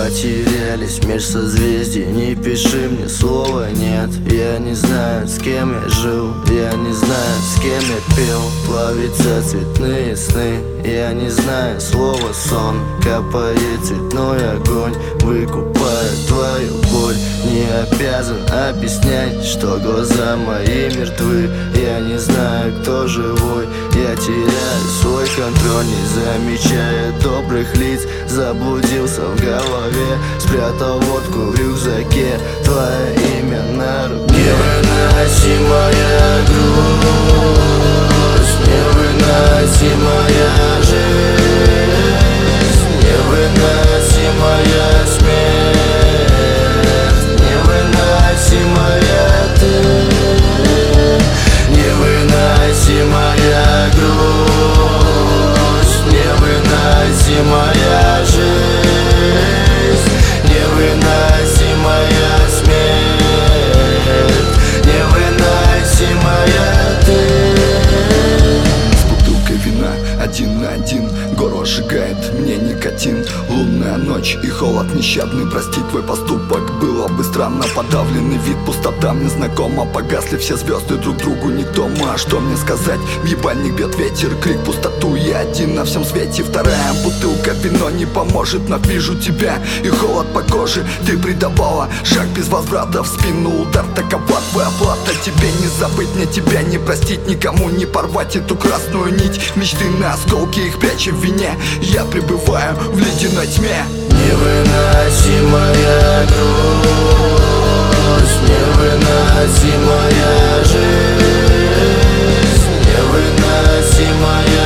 Потерялись меж созвездий, не пиши мне слова нет. Я не знаю, с кем я жил, я не знаю, с кем я пел. Плавятся цветные сны, я не знаю слова сон. Капает цветной огонь, выкупая твою боль. Не обязан объяснять, что глаза мои мертвы. Я не знаю, кто живой, я теряю свой контроль, не замечая добрых лиц. Заблудился в голове, спрятал водку в рюкзаке. Твое имя на руке. Невыносимая грусть, невыносимая жизнь, невыносимая смерть, невыносимая ты, невыносимая грусть, невыносимая жизнь, невыносимая смерть, невыносимая ты. С бутылкой вина один на один, горло сжигает мне никотин. Лунная ночь и холод нещадный, прости твой поступок было бы странно. Подавленный вид, пустота мне знакома. Погасли все звезды, друг другу никто. А что мне сказать? В ебальник бьет ветер, крик в пустоту. Я один на всем свете. Вторая бутылка вино не поможет. Но вижу тебя и холод по коже. Ты предавала, шаг без возврата в спину. Удар, такова твоя плата. Тебе не забыть, мне тебя не простить. Никому не порвать эту красную нить. Мечты на осколки, их пряча в вине. Я пребываю в ледяной тьме. Невыносимая грусть, невыносимая жизнь, невыносимая